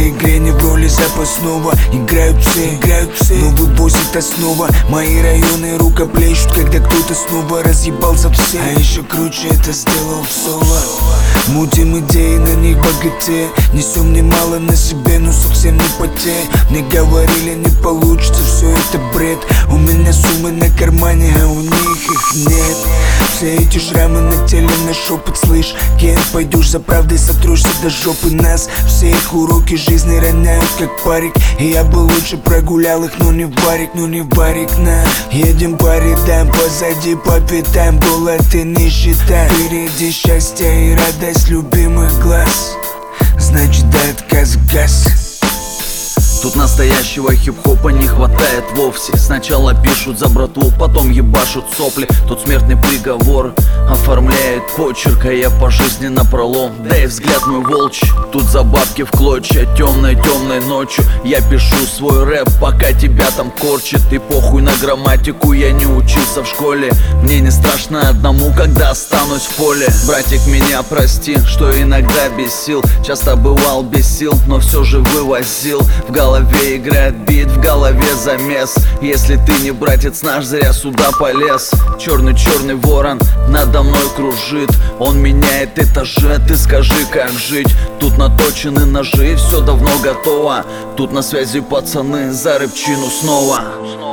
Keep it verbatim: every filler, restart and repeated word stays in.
этой игре не в роли запасного. Играют все, играют все, новый босс это снова. Мои районы рукоплещут, когда кто-то снова разъебал за все. А еще круче это сделал в соло. Мутим идеи, на них богатея. Несем немало на себе, но совсем не потея. Мне говорили, не получится, все это бред. У меня суммы на кармане, а у них их нет. Все эти шрамы на теле, на шепот, слышь, ген, пойдешь за правдой, сотрешь до жопы нас. Все их уроки жизни роняют, как парик. И я бы лучше прогулял их, но не в барик, но не в барик, на. Едем по рядам, позади по пятам. Голод и нищета, впереди счастье и радость любимых глаз. Значит, до отказа газ. Тут настоящего хип-хопа не хватает вовсе. Сначала пишут за братву, потом ебашут сопли. Тут смертный приговор оформляет почерк, а я по жизни напролом. Да и взгляд мой волчий, тут за бабки в клочья. Темной-темной ночью я пишу свой рэп, пока тебя там корчит. И похуй на грамматику, я не учился в школе. Мне не страшно одному, когда останусь в поле. Братик, меня прости, что иногда без сил. Часто бывал без сил, но все же вывозил. В голове В голове играет бит, в голове замес. Если ты не братец наш, зря сюда полез. Черный-черный ворон надо мной кружит. Он меняет этажи, ты скажи, как жить. Тут наточены ножи, все давно готово. Тут на связи пацаны, за рыбчину снова.